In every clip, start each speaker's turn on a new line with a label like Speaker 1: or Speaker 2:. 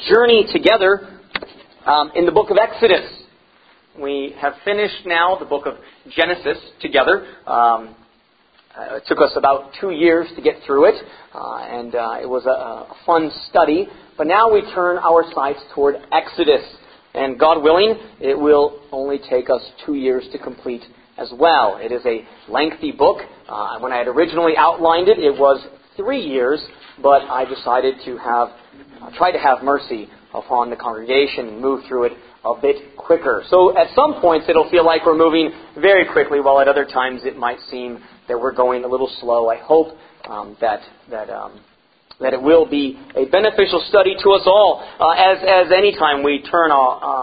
Speaker 1: journey together in the book of Exodus. We have finished now the book of Genesis together. It took us about 2 years to get through it, and it was a fun study. But now we turn our sights toward Exodus, and God willing, it will only take us 2 years to complete as well. It is a lengthy book. When I had originally outlined it, it was 3 years, but I decided to try to have mercy upon the congregation and move through it a bit quicker. So at some points it'll feel like we're moving very quickly, while at other times it might seem that we're going a little slow. I hope that it will be a beneficial study to us all. As any time we turn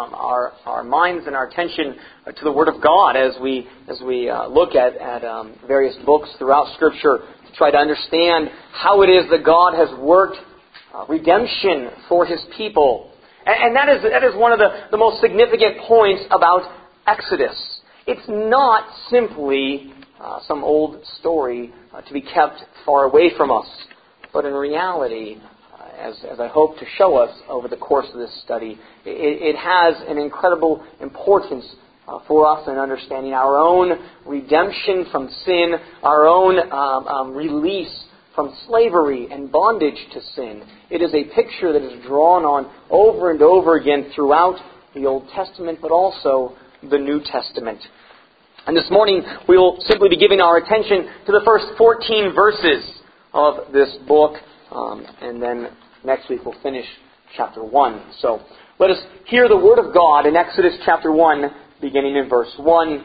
Speaker 1: our minds and our attention to the Word of God, as we look at various books throughout Scripture to try to understand how it is that God has worked redemption for His people. And that is one of the most significant points about Exodus. It's not simply some old story to be kept far away from us. But in reality, as I hope to show us over the course of this study, it has an incredible importance for us in understanding our own redemption from sin, our own release from slavery and bondage to sin. It is a picture that is drawn on over and over again throughout the Old Testament, but also the New Testament. And this morning, we will simply be giving our attention to the first 14 verses of this book, and then next week we'll finish chapter 1. So let us hear the Word of God in Exodus chapter 1, beginning in verse 1.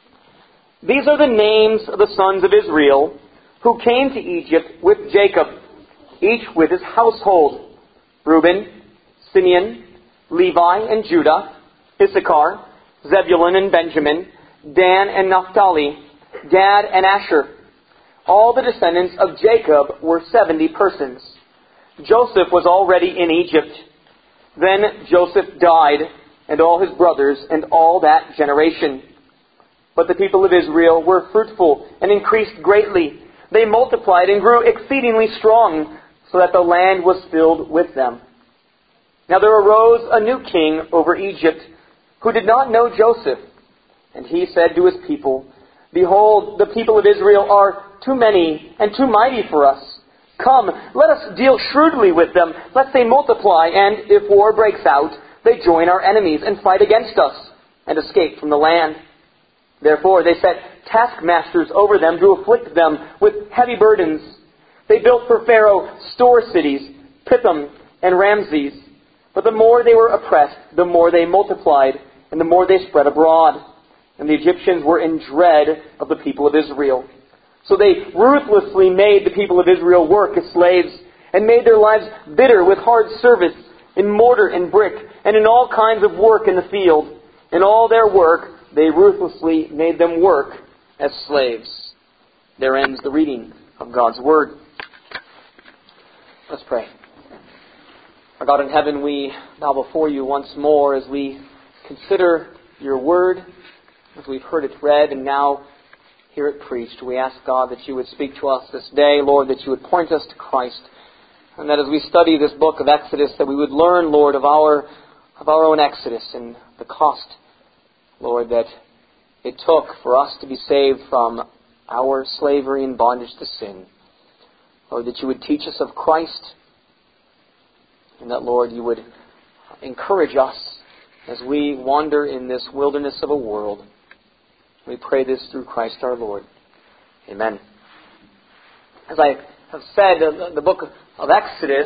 Speaker 1: These are the names of the sons of Israel who came to Egypt with Jacob, each with his household: Reuben, Simeon, Levi, and Judah, Issachar, Zebulun and Benjamin, Dan and Naphtali, Gad and Asher. All the descendants of Jacob were 70 persons. Joseph was already in Egypt. Then Joseph died, and all his brothers, and all that generation. But the people of Israel were fruitful and increased greatly. They multiplied and grew exceedingly strong, so that the land was filled with them. Now there arose a new king over Egypt, who did not know Joseph. And he said to his people, "Behold, the people of Israel are too many and too mighty for us. Come, let us deal shrewdly with them, lest they multiply, and if war breaks out, they join our enemies and fight against us, and escape from the land." Therefore they set taskmasters over them to afflict them with heavy burdens. They built for Pharaoh store cities, Pithom and Ramses. But the more they were oppressed, the more they multiplied, and the more they spread abroad. And the Egyptians were in dread of the people of Israel. So they ruthlessly made the people of Israel work as slaves, and made their lives bitter with hard service in mortar and brick, and in all kinds of work in the field. In all their work, they ruthlessly made them work as slaves. There ends the reading of God's Word. Let's pray. Our God in heaven, we bow before you once more as we consider your Word, as we've heard it read and now hear it preached. We ask, God, that you would speak to us this day, Lord, that you would point us to Christ, and that as we study this book of Exodus, that we would learn, Lord, of our own Exodus and the cost, Lord, that it took for us to be saved from our slavery and bondage to sin. Lord, that you would teach us of Christ, and that, Lord, you would encourage us as we wander in this wilderness of a world. We pray this through Christ our Lord. Amen. As I have said, the book of Exodus,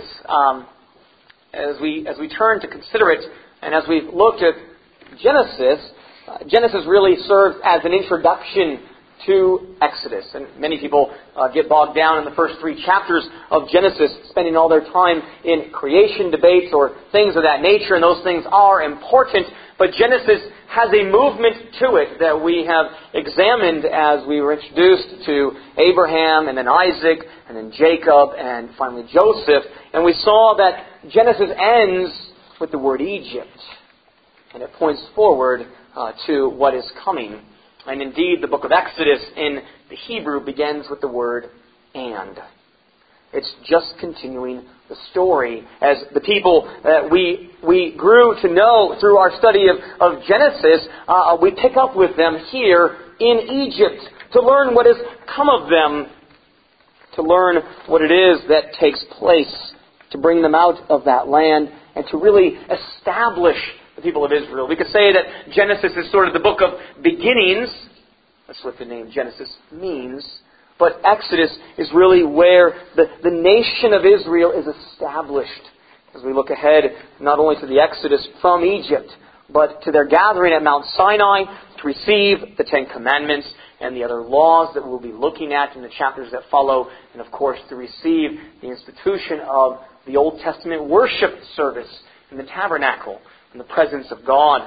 Speaker 1: as we turn to consider it, and as we've looked at Genesis, Genesis really serves as an introduction to Exodus. And many people get bogged down in the first 3 chapters of Genesis, spending all their time in creation debates or things of that nature, and those things are important. But Genesis has a movement to it that we have examined as we were introduced to Abraham, and then Isaac, and then Jacob, and finally Joseph. And we saw that Genesis ends with the word Egypt, and it points forward to what is coming. And indeed, the book of Exodus in the Hebrew begins with the word "and." It's just continuing the story. As the people that we grew to know through our study of Genesis, we pick up with them here in Egypt to learn what has come of them, to learn what it is that takes place, to bring them out of that land, and to really establish the people of Israel. We could say that Genesis is sort of the book of beginnings. That's what the name Genesis means. But Exodus is really where the nation of Israel is established. As we look ahead, not only to the Exodus from Egypt, but to their gathering at Mount Sinai to receive the Ten Commandments and the other laws that we'll be looking at in the chapters that follow, and of course to receive the institution of the Old Testament worship service in the tabernacle, in the presence of God.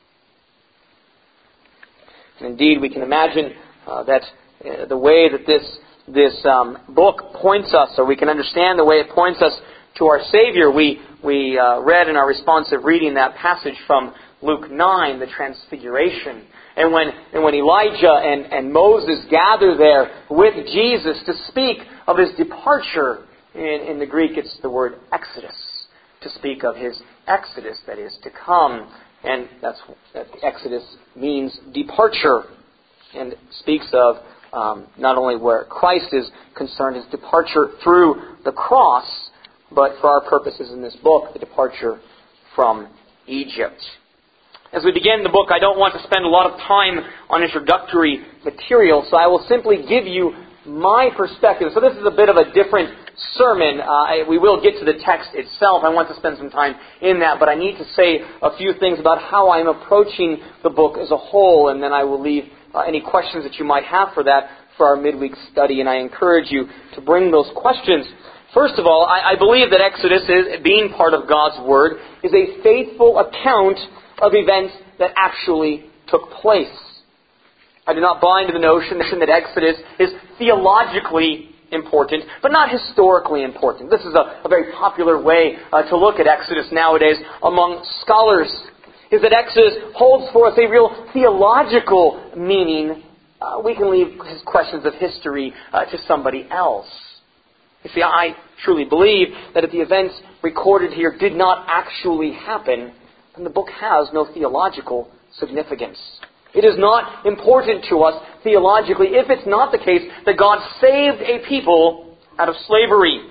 Speaker 1: And indeed, we can imagine that the way that this book points us, or we can understand the way it points us to our Savior. We read in our responsive reading that passage from Luke 9, the Transfiguration. And when Elijah and Moses gather there with Jesus to speak of his departure, in the Greek it's the word Exodus, to speak of his Exodus that is to come. And that Exodus means departure, and speaks of not only where Christ is concerned, his departure through the cross, but for our purposes in this book, the departure from Egypt. As we begin the book, I don't want to spend a lot of time on introductory material, so I will simply give you my perspective. So this is a bit of a different sermon. We will get to the text itself. I want to spend some time in that, but I need to say a few things about how I'm approaching the book as a whole, and then I will leave any questions that you might have for that for our midweek study, and I encourage you to bring those questions. First of all, I believe that Exodus, being part of God's Word, is a faithful account of events that actually took place. I do not buy into the notion that Exodus is theologically important, but not historically important. This is a very popular way to look at Exodus nowadays among scholars, is that Exodus holds for us a real theological meaning. We can leave questions of history to somebody else. You see, I truly believe that if the events recorded here did not actually happen, then the book has no theological significance. It is not important to us theologically if it's not the case that God saved a people out of slavery.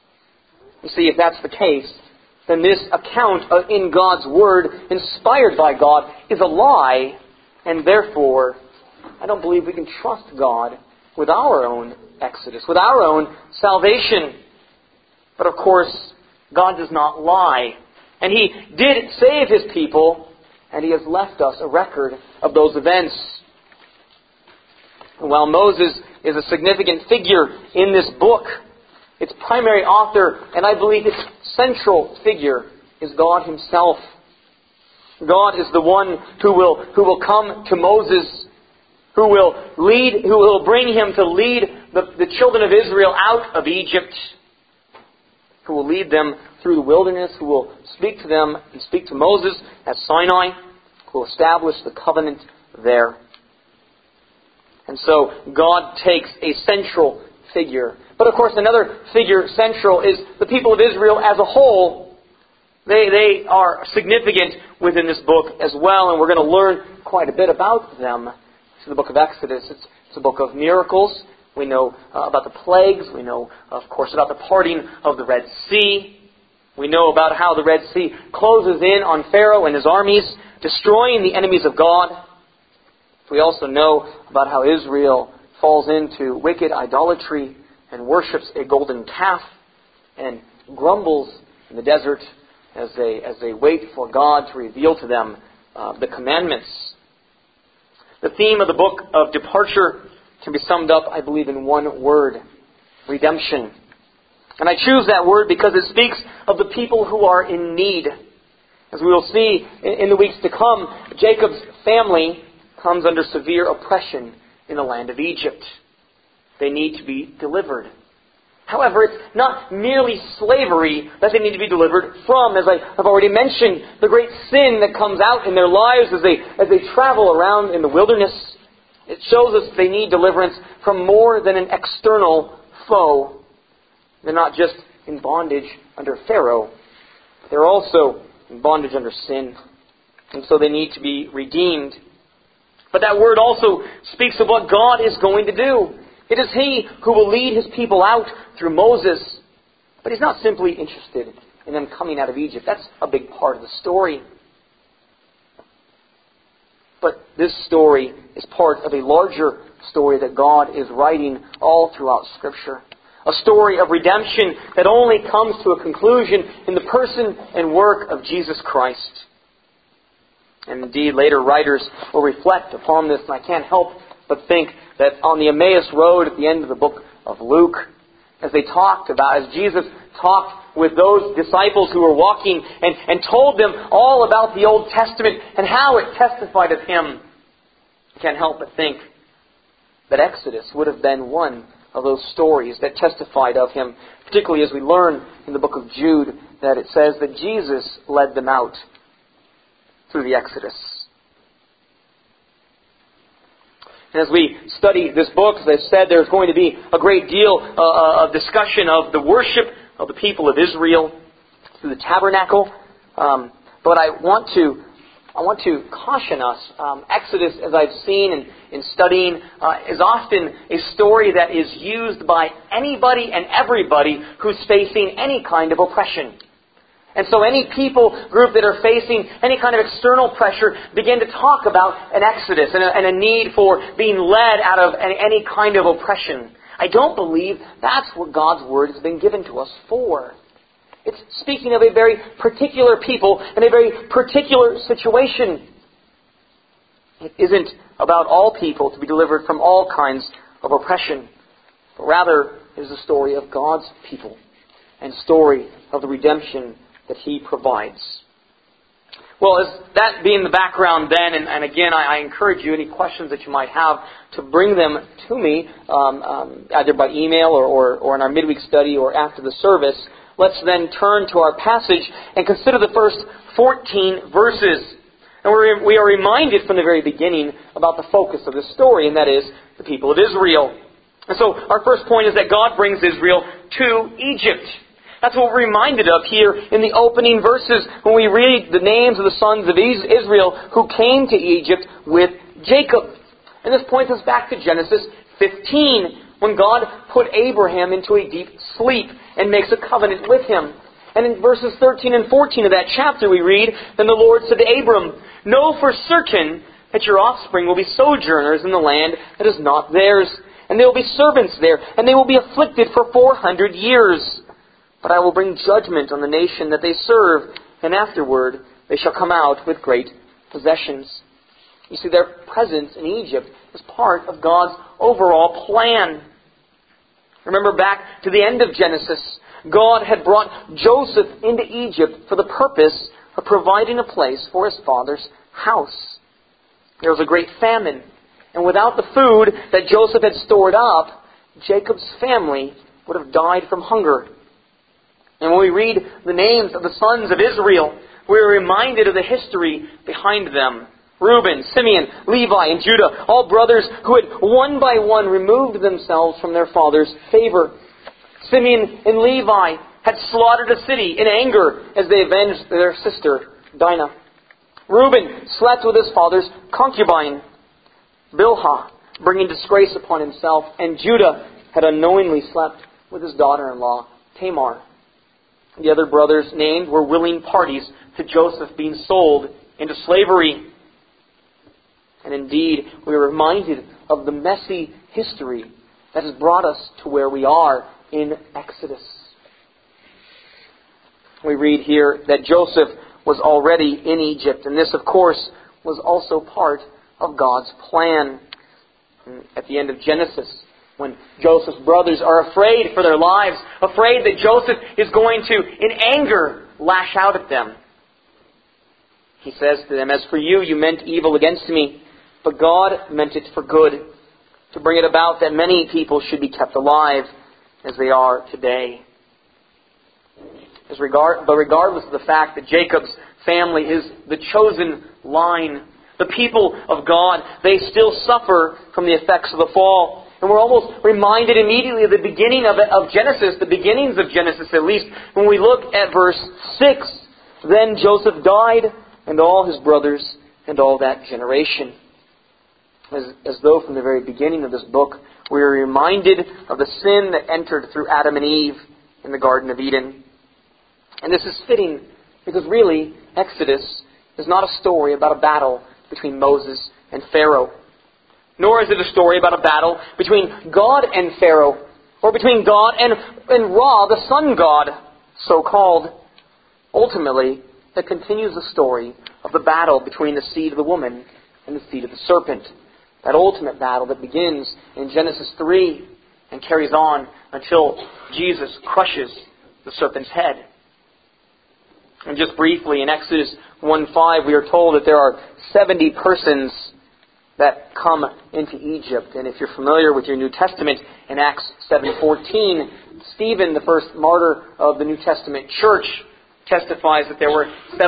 Speaker 1: You see, if that's the case, then this account in God's Word, inspired by God, is a lie, and therefore I don't believe we can trust God with our own Exodus, with our own salvation. But of course, God does not lie. And He did save His people, and He has left us a record of those events. And while Moses is a significant figure in this book, its primary author, and I believe its central figure, is God Himself. God is the one who will come to Moses, who will bring him to lead the children of Israel out of Egypt, who will lead them through the wilderness, who will speak to them and speak to Moses at Sinai, who will establish the covenant there. And so God takes a central figure. But of course another figure central is the people of Israel as a whole. They are significant within this book as well, and we're going to learn quite a bit about them. It's the book of Exodus. It's a book of miracles. We know about the plagues. We know, of course, about the parting of the Red Sea. We know about how the Red Sea closes in on Pharaoh and his armies, destroying the enemies of God. We also know about how Israel falls into wicked idolatry and worships a golden calf and grumbles in the desert as they wait for God to reveal to them the commandments. The theme of the book of departure can be summed up, I believe, in one word: redemption. And I choose that word because it speaks of the people who are in need. As we will see in the weeks to come, Jacob's family comes under severe oppression in the land of Egypt. They need to be delivered. However, it's not merely slavery that they need to be delivered from. As I have already mentioned, the great sin that comes out in their lives as they travel around in the wilderness, it shows us they need deliverance from more than an external foe. They're not just in bondage under Pharaoh. They're also in bondage under sin. And so they need to be redeemed. But that word also speaks of what God is going to do. It is He who will lead His people out through Moses. But He's not simply interested in them coming out of Egypt. That's a big part of the story. But this story is part of a larger story that God is writing all throughout Scripture. A story of redemption that only comes to a conclusion in the person and work of Jesus Christ. And indeed, later writers will reflect upon this, and I can't help but think that on the Emmaus Road at the end of the book of Luke, as Jesus talked with those disciples who were walking and told them all about the Old Testament and how it testified of Him, I can't help but think that Exodus would have been one of those stories that testified of Him, particularly as we learn in the book of Jude that it says that Jesus led them out through the Exodus. And as we study this book, as I've said, there's going to be a great deal of discussion of the worship of the people of Israel through the tabernacle. But I want to caution us. Exodus, as I've seen in studying, is often a story that is used by anybody and everybody who's facing any kind of oppression. And so any people group that are facing any kind of external pressure begin to talk about an exodus and a need for being led out of any kind of oppression. I don't believe that's what God's Word has been given to us for. It's speaking of a very particular people and a very particular situation. It isn't about all people to be delivered from all kinds of oppression, but rather it is a story of God's people and story of the redemption that He provides. Well, as that being the background then, and again, I encourage you, any questions that you might have, to bring them to me, either by email or in our midweek study or after the service. Let's then turn to our passage and consider the first 14 verses. And we are reminded from the very beginning about the focus of this story, and that is the people of Israel. And so our first point is that God brings Israel to Egypt. That's what we're reminded of here in the opening verses when we read the names of the sons of Israel who came to Egypt with Jacob. And this points us back to Genesis 15, when God put Abraham into a deep sleep and makes a covenant with him. And in verses 13 and 14 of that chapter we read, "Then the Lord said to Abram, 'Know for certain that your offspring will be sojourners in the land that is not theirs, and they will be servants there, and they will be afflicted for 400 years. But I will bring judgment on the nation that they serve, and afterward they shall come out with great possessions.'" You see, their presence in Egypt is part of God's overall plan. Remember back to the end of Genesis, God had brought Joseph into Egypt for the purpose of providing a place for his father's house. There was a great famine, and without the food that Joseph had stored up, Jacob's family would have died from hunger. And when we read the names of the sons of Israel, we are reminded of the history behind them. Reuben, Simeon, Levi, and Judah, all brothers who had one by one removed themselves from their father's favor. Simeon and Levi had slaughtered a city in anger as they avenged their sister, Dinah. Reuben slept with his father's concubine, Bilhah, bringing disgrace upon himself, and Judah had unknowingly slept with his daughter-in-law, Tamar. The other brothers named were willing parties to Joseph being sold into slavery. And indeed, we are reminded of the messy history that has brought us to where we are in Exodus. We read here that Joseph was already in Egypt, and this, of course, was also part of God's plan. At the end of Genesis, when Joseph's brothers are afraid for their lives, afraid that Joseph is going to, in anger, lash out at them, he says to them, "As for you, you meant evil against me, but God meant it for good, to bring it about that many people should be kept alive as they are today." But regardless of the fact that Jacob's family is the chosen line, the people of God, they still suffer from the effects of the fall. And we're almost reminded immediately of the beginning of Genesis, the beginnings of Genesis at least, when we look at verse 6. Then Joseph died, and all his brothers, and all that generation. As though from the very beginning of this book, we are reminded of the sin that entered through Adam and Eve in the Garden of Eden. And this is fitting, because really, Exodus is not a story about a battle between Moses and Pharaoh. Nor is it a story about a battle between God and Pharaoh, or between God and Ra, the sun god, so-called. Ultimately, it continues the story of the battle between the seed of the woman and the seed of the serpent. That ultimate battle that begins in Genesis 3 and carries on until Jesus crushes the serpent's head. And just briefly, in Exodus 1:5, we are told that there are 70 persons that come into Egypt. And if you're familiar with your New Testament, in Acts 7:14, Stephen, the first martyr of the New Testament church, testifies that there were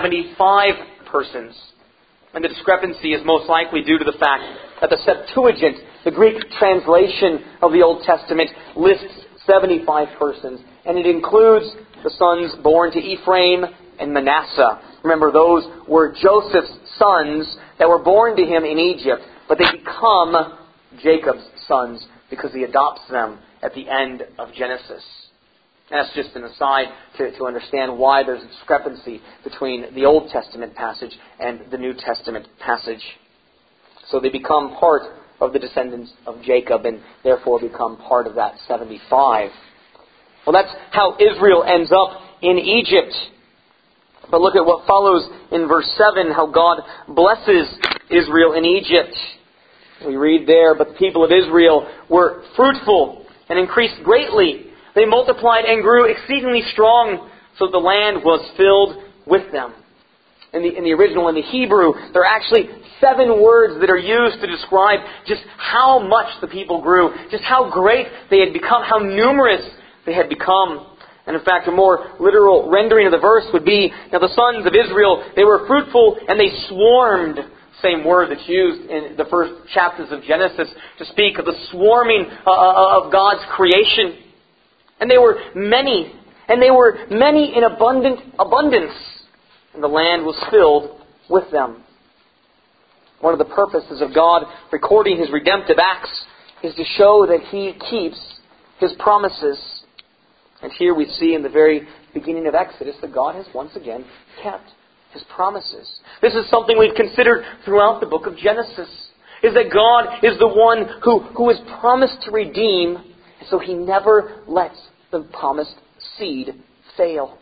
Speaker 1: 75 persons. And the discrepancy is most likely due to the fact that the Septuagint, the Greek translation of the Old Testament, lists 75 persons. And it includes the sons born to Ephraim and Manasseh. Remember, those were Joseph's sons that were born to him in Egypt, but they become Jacob's sons because he adopts them at the end of Genesis. And that's just an aside to understand why there's a discrepancy between the Old Testament passage and the New Testament passage. So they become part of the descendants of Jacob and therefore become part of that 75. Well, that's how Israel ends up in Egypt. But look at what follows in verse 7, how God blesses Israel in Egypt. We read there, but the people of Israel were fruitful and increased greatly. They multiplied and grew exceedingly strong, so that the land was filled with them. In the original, in the Hebrew, there are actually 7 words that are used to describe just how much the people grew, just how great they had become, how numerous they had become. And in fact, a more literal rendering of the verse would be, now the sons of Israel, they were fruitful and they swarmed. Same word that's used in the first chapters of Genesis to speak of the swarming of God's creation. And they were many, and they were many in abundance. And the land was filled with them. One of the purposes of God recording His redemptive acts is to show that He keeps His promises. And here we see in the very beginning of Exodus that God has once again kept His promises. This is something we've considered throughout the book of Genesis, is that God is the one who has promised to redeem, and so He never lets the promised seed fail.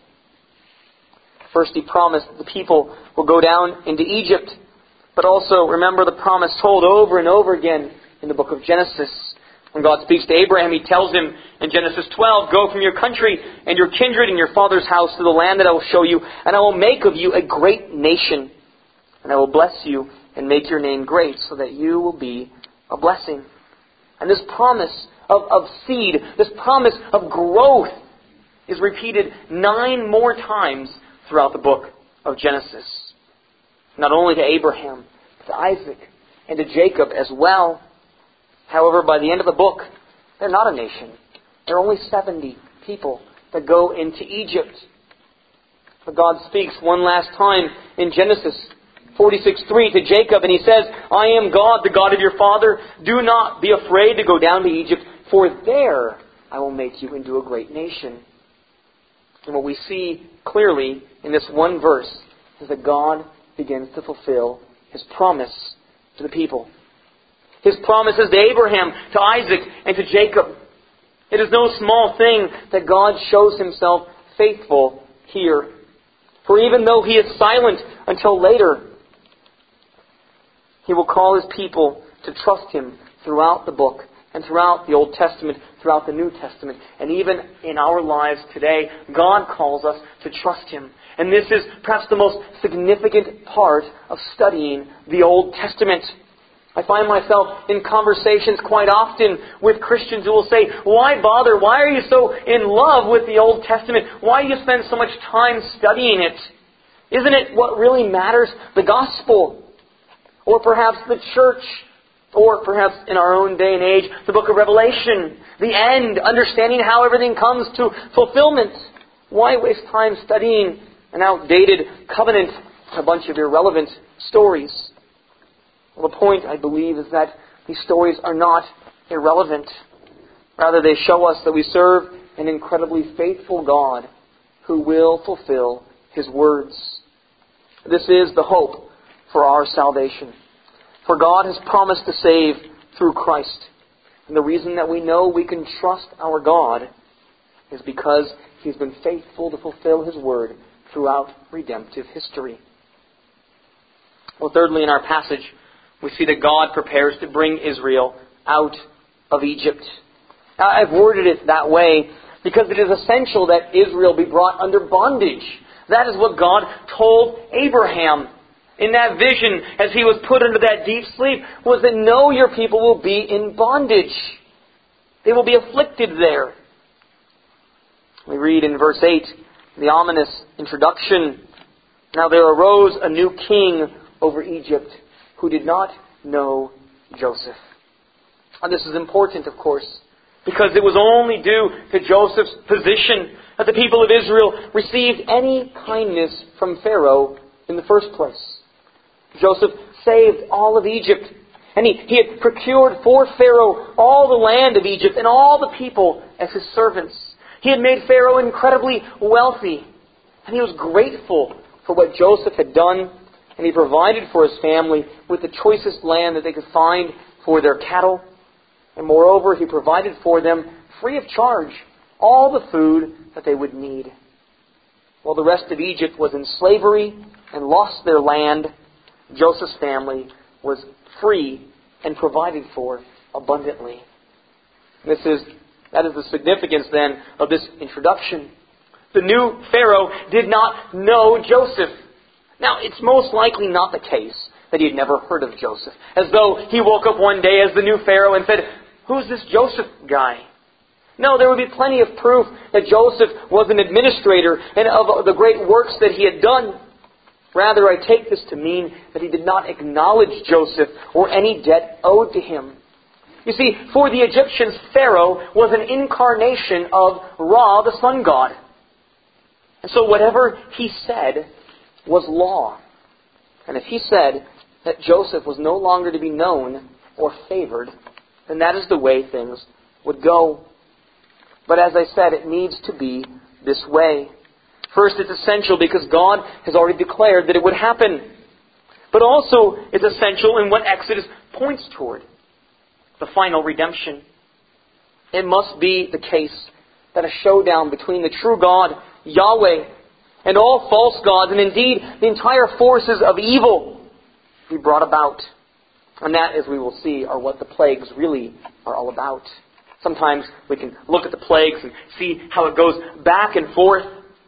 Speaker 1: First, He promised that the people will go down into Egypt, but also remember the promise told over and over again in the book of Genesis. When God speaks to Abraham, He tells him in Genesis 12, go from your country and your kindred and your father's house to the land that I will show you, and I will make of you a great nation. And I will bless you and make your name great so that you will be a blessing. And this promise of seed, this promise of growth is repeated 9 more times throughout the book of Genesis. Not only to Abraham, but to Isaac and to Jacob as well. However, by the end of the book, they're not a nation. There are only 70 people that go into Egypt. But God speaks one last time in Genesis 46:3 to Jacob, and He says, I am God, the God of your father. Do not be afraid to go down to Egypt, for there I will make you into a great nation. And what we see clearly in this one verse is that God begins to fulfill His promise to the people. His promises to Abraham, to Isaac, and to Jacob. It is no small thing that God shows Himself faithful here. For even though He is silent until later, He will call His people to trust Him throughout the book and throughout the Old Testament, throughout the New Testament. And even in our lives today, God calls us to trust Him. And this is perhaps the most significant part of studying the Old Testament. I find myself in conversations quite often with Christians who will say, why bother? Why are you so in love with the Old Testament? Why do you spend so much time studying it? Isn't it what really matters? The gospel? Or perhaps the church? Or perhaps in our own day and age, the book of Revelation, the end, understanding how everything comes to fulfillment. Why waste time studying an outdated covenant, a bunch of irrelevant stories? Well, the point, I believe, is that these stories are not irrelevant. Rather, they show us that we serve an incredibly faithful God who will fulfill His words. This is the hope for our salvation. For God has promised to save through Christ. And the reason that we know we can trust our God is because He's been faithful to fulfill His word throughout redemptive history. Well, thirdly, in our passage, we see that God prepares to bring Israel out of Egypt. Now, I've worded it that way because it is essential that Israel be brought under bondage. That is what God told Abraham in that vision as he was put under that deep sleep, was that no, your people will be in bondage. They will be afflicted there. We read in verse 8, the ominous introduction. Now there arose a new king over Egypt who did not know Joseph. And this is important, of course, because it was only due to Joseph's position that the people of Israel received any kindness from Pharaoh in the first place. Joseph saved all of Egypt, and he had procured for Pharaoh all the land of Egypt and all the people as his servants. He had made Pharaoh incredibly wealthy, and he was grateful for what Joseph had done, and he provided for his family with the choicest land that they could find for their cattle. And moreover, he provided for them, free of charge, all the food that they would need. While the rest of Egypt was in slavery and lost their land, Joseph's family was free and provided for abundantly. That is the significance then of this introduction. The new Pharaoh did not know Joseph. Now, it's most likely not the case that he had never heard of Joseph, as though he woke up one day as the new Pharaoh and said, "Who's this Joseph guy?" No, there would be plenty of proof that Joseph was an administrator and of the great works that he had done. Rather, I take this to mean that he did not acknowledge Joseph or any debt owed to him. You see, for the Egyptians, Pharaoh was an incarnation of Ra, the sun god. And so whatever he said was law. And if he said that Joseph was no longer to be known or favored, then that is the way things would go. But as I said, it needs to be this way. First, it's essential because God has already declared that it would happen. But also, it's essential in what Exodus points toward. The final redemption. It must be the case that a showdown between the true God, Yahweh, and all false gods, and indeed the entire forces of evil, be brought about. And that, as we will see, are what the plagues really are all about. Sometimes we can look at the plagues and see how it goes back and forth.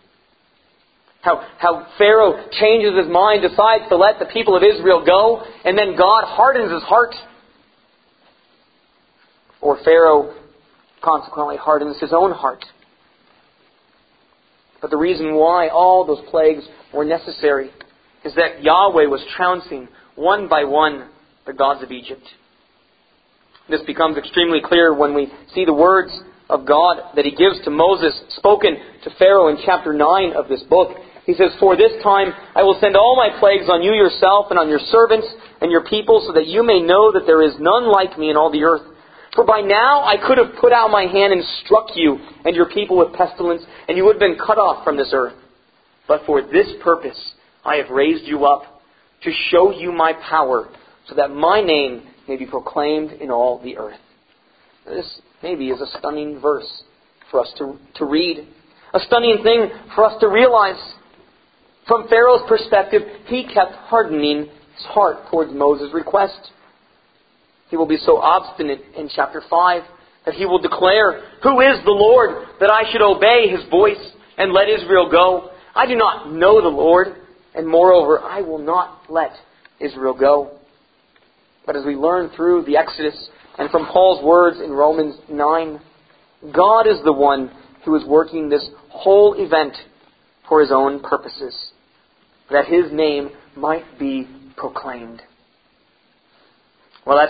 Speaker 1: How Pharaoh changes his mind, decides to let the people of Israel go, and then God hardens his heart. Or Pharaoh consequently hardens his own heart. But the reason why all those plagues were necessary is that Yahweh was trouncing one by one the gods of Egypt. This becomes extremely clear when we see the words of God that He gives to Moses, spoken to Pharaoh in chapter 9 of this book. He says, "For this time I will send all my plagues on you yourself and on your servants and your people, so that you may know that there is none like me in all the earth. For by now I could have put out my hand and struck you and your people with pestilence, and you would have been cut off from this earth. But for this purpose I have raised you up, to show you my power, so that my name may be proclaimed in all the earth." This maybe is a stunning verse for us to read. A stunning thing for us to realize. From Pharaoh's perspective, he kept hardening his heart towards Moses' request. He will be so obstinate in chapter 5 that he will declare, "Who is the Lord that I should obey His voice and let Israel go? I do not know the Lord, and moreover, I will not let Israel go." But as we learn through the Exodus and from Paul's words in Romans 9, God is the one who is working this whole event for His own purposes, that His name might be proclaimed. Well, that's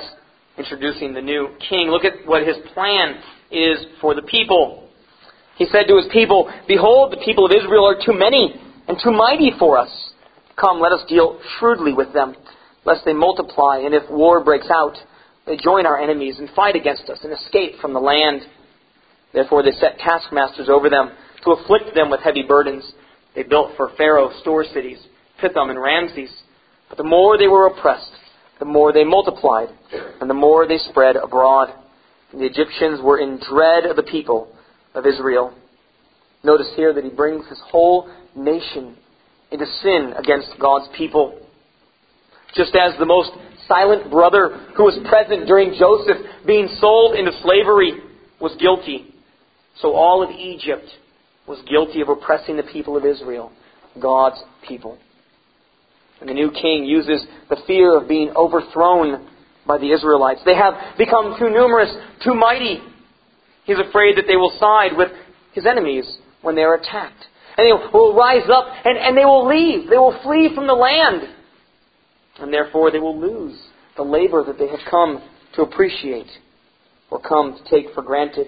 Speaker 1: introducing the new king. Look at what his plan is for the people. He said to his people, "Behold, the people of Israel are too many and too mighty for us. Come, let us deal shrewdly with them, lest they multiply, and if war breaks out, they join our enemies and fight against us and escape from the land." Therefore they set taskmasters over them to afflict them with heavy burdens. They built for Pharaoh store cities, Pithom and Ramses. But the more they were oppressed, the more they multiplied, and the more they spread abroad. And the Egyptians were in dread of the people of Israel. Notice here that he brings his whole nation into sin against God's people. Just as the most silent brother who was present during Joseph being sold into slavery was guilty, so all of Egypt was guilty of oppressing the people of Israel, God's people. And the new king uses the fear of being overthrown by the Israelites. They have become too numerous, too mighty. He's afraid that they will side with his enemies when they are attacked. And they will rise up and they will leave. They will flee from the land. And therefore they will lose the labor that they have come to appreciate or come to take for granted.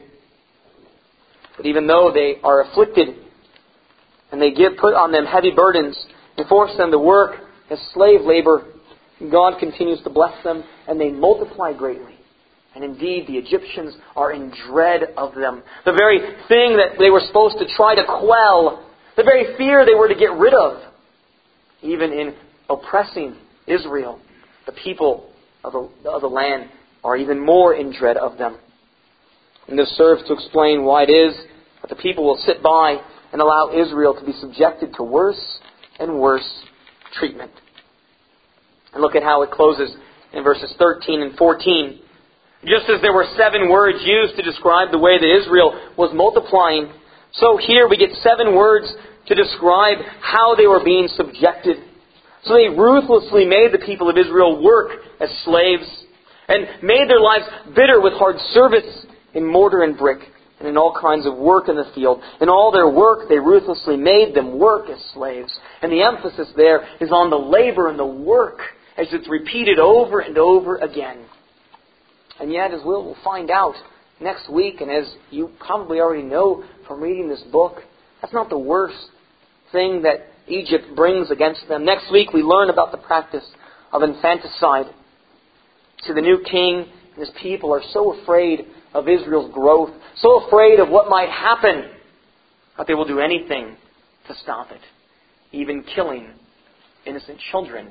Speaker 1: But even though they are afflicted and they put on them heavy burdens and force them to work as slave labor, God continues to bless them and they multiply greatly. And indeed, the Egyptians are in dread of them. The very thing that they were supposed to try to quell, the very fear they were to get rid of, even in oppressing Israel, the people of the land are even more in dread of them. And this serves to explain why it is that the people will sit by and allow Israel to be subjected to worse and worse treatment. And look at how it closes in verses 13 and 14. Just as there were 7 words used to describe the way that Israel was multiplying, so here we get 7 words to describe how they were being subjected. So they ruthlessly made the people of Israel work as slaves and made their lives bitter with hard service in mortar and brick and in all kinds of work in the field. In all their work, they ruthlessly made them work as slaves. And the emphasis there is on the labor and the work as it's repeated over and over again. And yet, as we'll find out next week, and as you probably already know from reading this book, that's not the worst thing that Egypt brings against them. Next week we learn about the practice of infanticide. So the new king and his people are so afraid of Israel's growth, so afraid of what might happen, that they will do anything to stop it, even killing innocent children.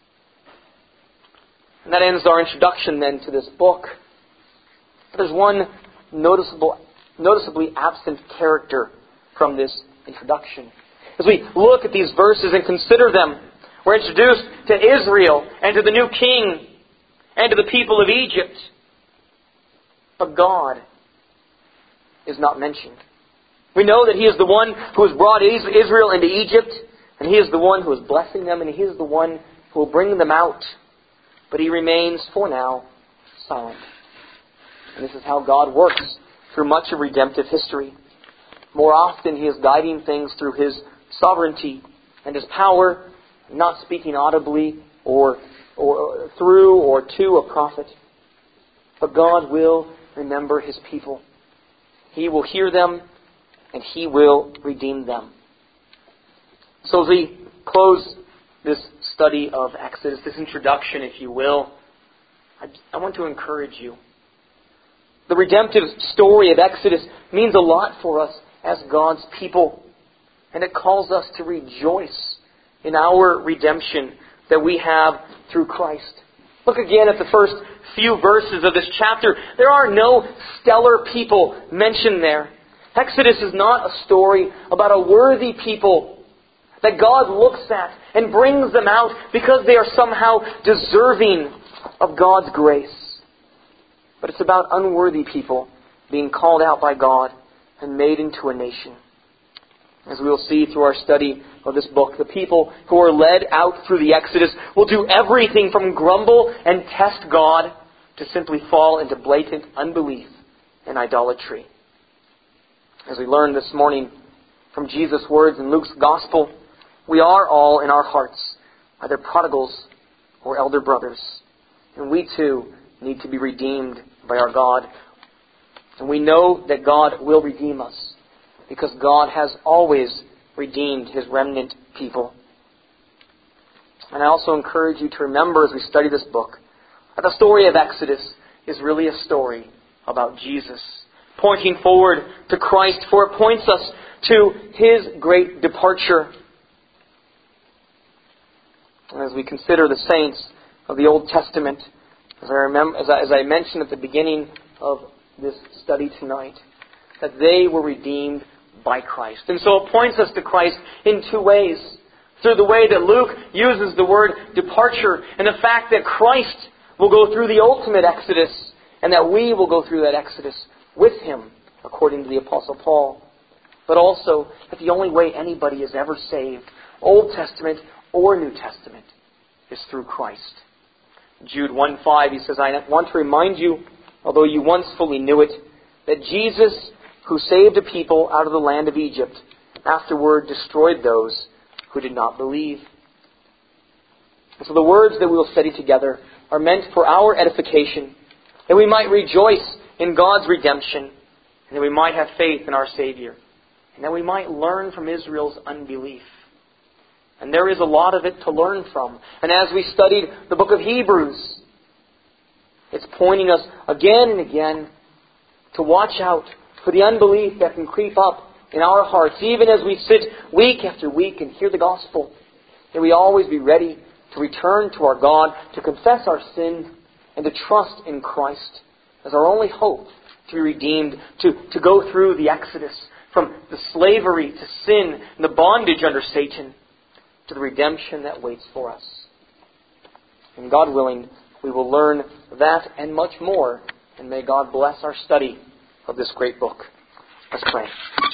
Speaker 1: And that ends our introduction then to this book. But there's one noticeably absent character from this introduction. As we look at these verses and consider them, we're introduced to Israel and to the new king and to the people of Egypt. But God is not mentioned. We know that He is the one who has brought Israel into Egypt, and He is the one who is blessing them, and He is the one who will bring them out. But He remains, for now, silent. And this is how God works through much of redemptive history. More often He is guiding things through His sovereignty and His power, not speaking audibly or through or to a prophet. But God will remember His people. He will hear them and He will redeem them. So as we close this study of Exodus, this introduction, if you will, I want to encourage you. The redemptive story of Exodus means a lot for us as God's people. And it calls us to rejoice in our redemption that we have through Christ. Look again at the first few verses of this chapter. There are no stellar people mentioned there. Exodus is not a story about a worthy people that God looks at and brings them out because they are somehow deserving of God's grace. But it's about unworthy people being called out by God and made into a nation. As we will see through our study of this book, the people who are led out through the Exodus will do everything from grumble and test God to simply fall into blatant unbelief and idolatry. As we learned this morning from Jesus' words in Luke's Gospel, we are all in our hearts either prodigals or elder brothers. And we too need to be redeemed by our God. And we know that God will redeem us because God has always redeemed His remnant people. And I also encourage you to remember as we study this book that the story of Exodus is really a story about Jesus, pointing forward to Christ, for it points us to His great departure. And as we consider the saints of the Old Testament, as I mentioned at the beginning of this study tonight, that they were redeemed by Christ. And so it points us to Christ in two ways. Through the way that Luke uses the word departure and the fact that Christ will go through the ultimate exodus and that we will go through that exodus with Him, according to the Apostle Paul. But also that the only way anybody is ever saved, Old Testament or New Testament, is through Christ. Jude 1:5, he says, I want to remind you, although you once fully knew it, that Jesus, who saved a people out of the land of Egypt, afterward destroyed those who did not believe. And so the words that we will study together are meant for our edification, that we might rejoice in God's redemption, and that we might have faith in our Savior, and that we might learn from Israel's unbelief. And there is a lot of it to learn from. And as we studied the book of Hebrews, it's pointing us again and again to watch out for the unbelief that can creep up in our hearts, even as we sit week after week and hear the gospel. May we always be ready to return to our God, to confess our sin, and to trust in Christ as our only hope to be redeemed, to go through the exodus from the slavery to sin and the bondage under Satan to the redemption that waits for us. And God willing, we will learn that and much more. And may God bless our study of this great book. Let's pray.